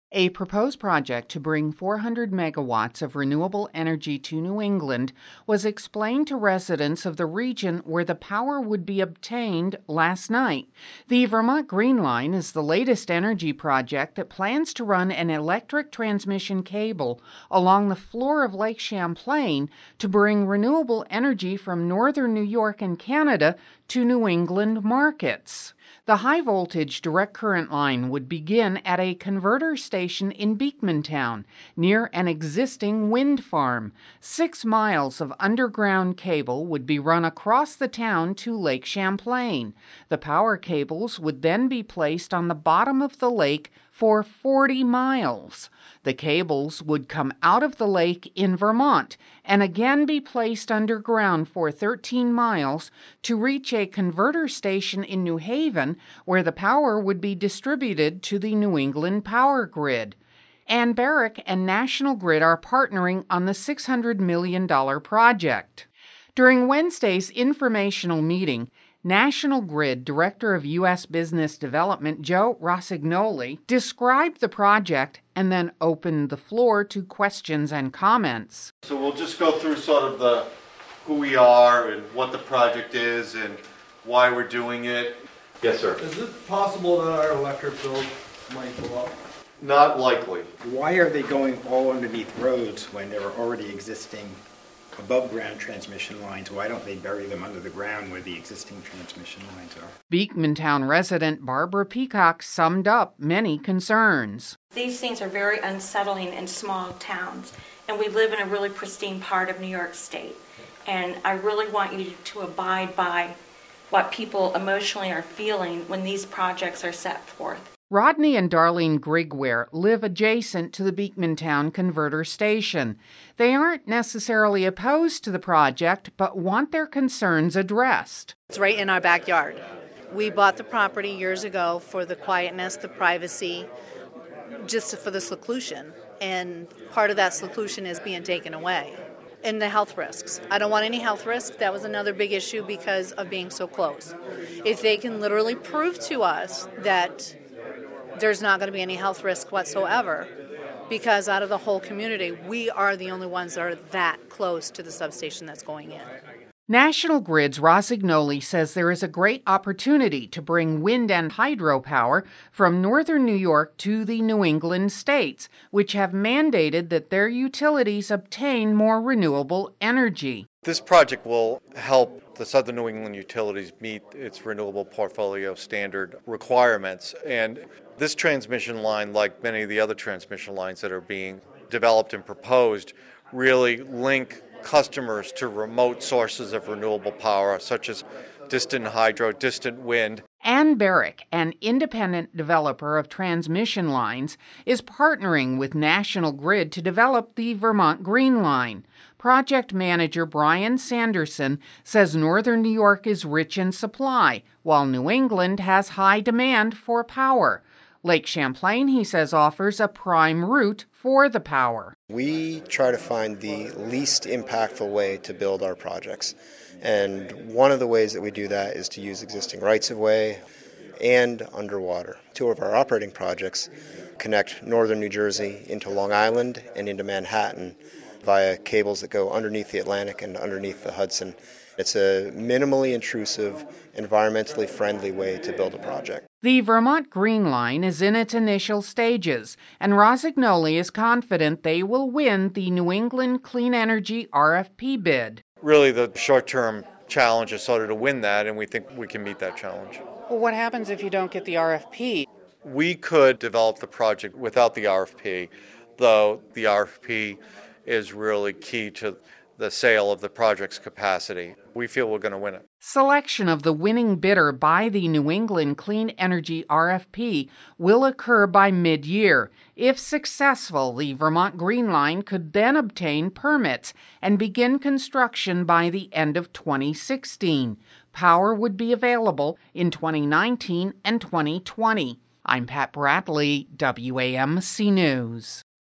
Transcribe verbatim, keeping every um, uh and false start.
A proposed project to bring four hundred megawatts of renewable energy to New England was explained to residents of the region where the power would be obtained last night. The Vermont Green Line is the latest energy project that plans to run an electric transmission cable along the floor of Lake Champlain to bring renewable energy from northern New York and Canada to New England markets. The high-voltage direct current line would begin at a converter station in Beekmantown, near an existing wind farm. Six miles of underground cable would be run across the town to Lake Champlain. The power cables would then be placed on the bottom of the lake for forty miles. The cables would come out of the lake in Vermont and again be placed underground for thirteen miles to reach a converter station in New Haven, where the power would be distributed to the New England power grid. Ann Barrick and National Grid are partnering on the six hundred million dollars project. During Wednesday's informational meeting, National Grid Director of U S Business Development Joe Rossignoli described the project and then opened the floor to questions and comments. So we'll just go through sort of the who we are and what the project is and why we're doing it. Yes, sir. Is it possible that our electric bill might go up? Not likely. Why are they going all underneath roads when there are already existing above-ground transmission lines? Why don't they bury them under the ground where the existing transmission lines are? Beekmantown resident Barbara Peacock summed up many concerns. These things are very unsettling in small towns, and we live in a really pristine part of New York State. And I really want you to abide by what people emotionally are feeling when these projects are set forth. Rodney and Darlene Grigware live adjacent to the Beekmantown converter station. They aren't necessarily opposed to the project, but want their concerns addressed. It's right in our backyard. We bought the property years ago for the quietness, the privacy, just for the seclusion. And part of that seclusion is being taken away. And the health risks. I don't want any health risks. That was another big issue because of being so close. If they can literally prove to us that there's not going to be any health risk whatsoever, because out of the whole community, we are the only ones that are that close to the substation that's going in. National Grid's Rossignoli says there is a great opportunity to bring wind and hydropower from northern New York to the New England states, which have mandated that their utilities obtain more renewable energy. This project will help the Southern New England utilities meet its renewable portfolio standard requirements. And this transmission line, like many of the other transmission lines that are being developed and proposed, really link customers to remote sources of renewable power, such as distant hydro, distant wind. Ann Barrick, an independent developer of transmission lines, is partnering with National Grid to develop the Vermont Green Line. Project manager Brian Sanderson says northern New York is rich in supply, while New England has high demand for power. Lake Champlain, he says, offers a prime route for the power. We try to find the least impactful way to build our projects. And one of the ways that we do that is to use existing rights-of-way and underwater. Two of our operating projects connect northern New Jersey into Long Island and into Manhattan via cables that go underneath the Atlantic and underneath the Hudson. It's a minimally intrusive, environmentally friendly way to build a project. The Vermont Green Line is in its initial stages, and Rossignoli is confident they will win the New England Clean Energy R F P bid. Really, the short-term challenge is sort of to win that, and we think we can meet that challenge. Well, what happens if you don't get the R F P? We could develop the project without the R F P, though the R F P is really key to the sale of the project's capacity. We feel we're going to win it. Selection of the winning bidder by the New England Clean Energy R F P will occur by mid-year. If successful, the Vermont Green Line could then obtain permits and begin construction by the end of twenty sixteen. Power would be available in twenty nineteen and twenty twenty. I'm Pat Bradley, W A M C News.